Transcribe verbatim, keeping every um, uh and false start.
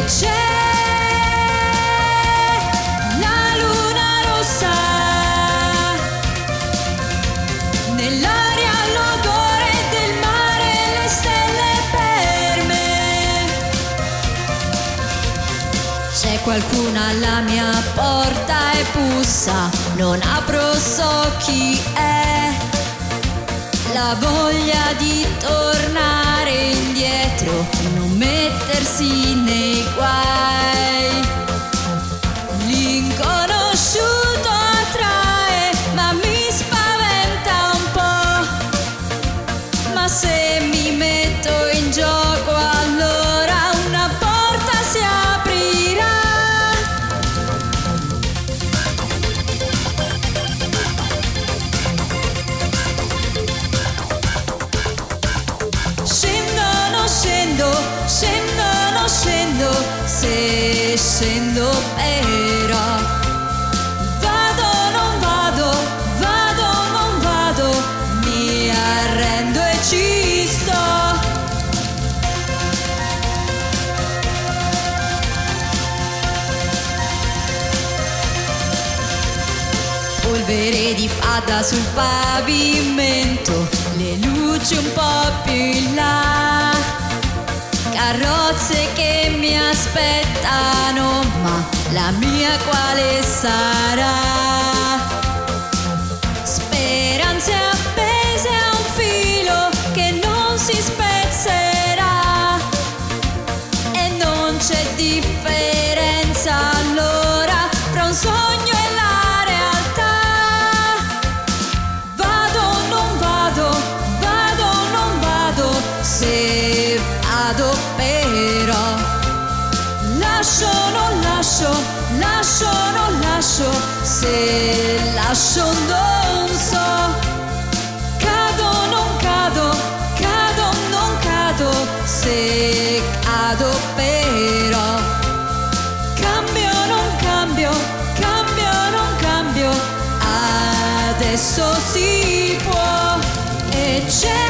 c'è la luna rossa, nell'aria l'odore del mare, le stelle per me. C'è qualcuno alla mia porta e bussa, non apro, so chi è. La voglia di tornare indietro, non mettersi nei guai. L'inconosciuto attrae, ma mi spaventa un po'. Ma se mi metto in gioco, allora una porta si aprirà. Scendo, scendo, non scendo, se scendo però vado, non vado, vado, non vado, mi arrendo e ci sto. Polvere di fata sul pavimento, le luci un po' più in là, carrozze che mi aspettano, ma la mia quale sarà? Speranze appese a un filo che non si spezzerà, e non c'è differenza allora tra un sogno e la realtà. Vado, non vado, vado, non vado, se vado però lascio, non lascio, lascio, non lascio, se lascio non so. Cado, non cado, cado, non cado, se cado però cambio, non cambio, cambio, non cambio, adesso si può. E c'è